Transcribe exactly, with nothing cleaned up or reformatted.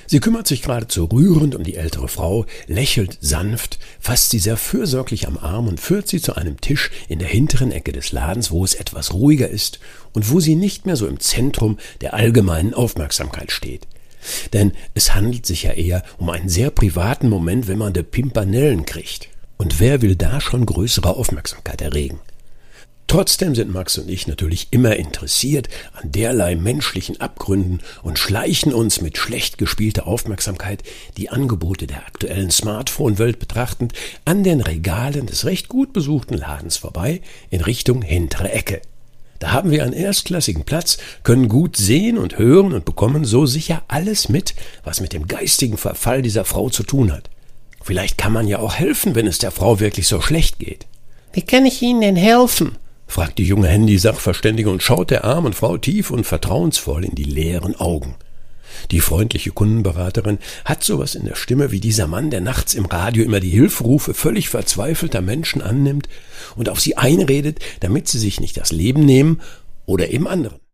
Sie kümmert sich geradezu rührend um die ältere Frau, lächelt sanft, fasst sie sehr fürsorglich am Arm und führt sie zu einem Tisch in der hinteren Ecke des Ladens, wo es etwas ruhiger ist und wo sie nicht mehr so im Zentrum der allgemeinen Aufmerksamkeit steht. Denn es handelt sich ja eher um einen sehr privaten Moment, wenn man de Pimpanellen kriegt. Und wer will da schon größere Aufmerksamkeit erregen? Trotzdem sind Max und ich natürlich immer interessiert an derlei menschlichen Abgründen und schleichen uns mit schlecht gespielter Aufmerksamkeit, die Angebote der aktuellen Smartphone-Welt betrachtend, an den Regalen des recht gut besuchten Ladens vorbei in Richtung hintere Ecke. Da haben wir einen erstklassigen Platz, können gut sehen und hören und bekommen so sicher alles mit, was mit dem geistigen Verfall dieser Frau zu tun hat. Vielleicht kann man ja auch helfen, wenn es der Frau wirklich so schlecht geht. »Wie kann ich Ihnen denn helfen?« fragt die junge Handy-Sachverständige und schaut der armen Frau tief und vertrauensvoll in die leeren Augen. Die freundliche Kundenberaterin hat sowas in der Stimme wie dieser Mann, der nachts im Radio immer die Hilferufe völlig verzweifelter Menschen annimmt und auf sie einredet, damit sie sich nicht das Leben nehmen oder eben anderen.